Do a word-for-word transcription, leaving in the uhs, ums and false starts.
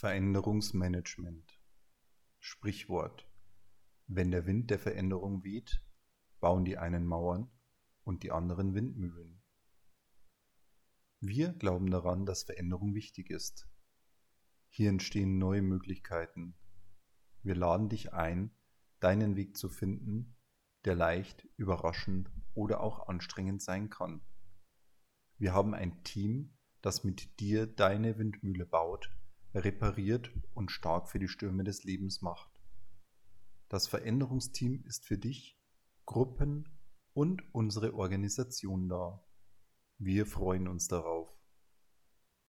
Veränderungsmanagement. Sprichwort: Wenn der Wind der Veränderung weht, bauen die einen Mauern und die anderen Windmühlen. Wir glauben daran, dass Veränderung wichtig ist. Hier entstehen neue Möglichkeiten. Wir laden dich ein, deinen Weg zu finden, der leicht, überraschend oder auch anstrengend sein kann. Wir haben ein Team, das mit dir deine Windmühle baut, repariert und stark für die Stürme des Lebens macht. Das Veränderungsteam ist für dich, Gruppen und unsere Organisation da. Wir freuen uns darauf.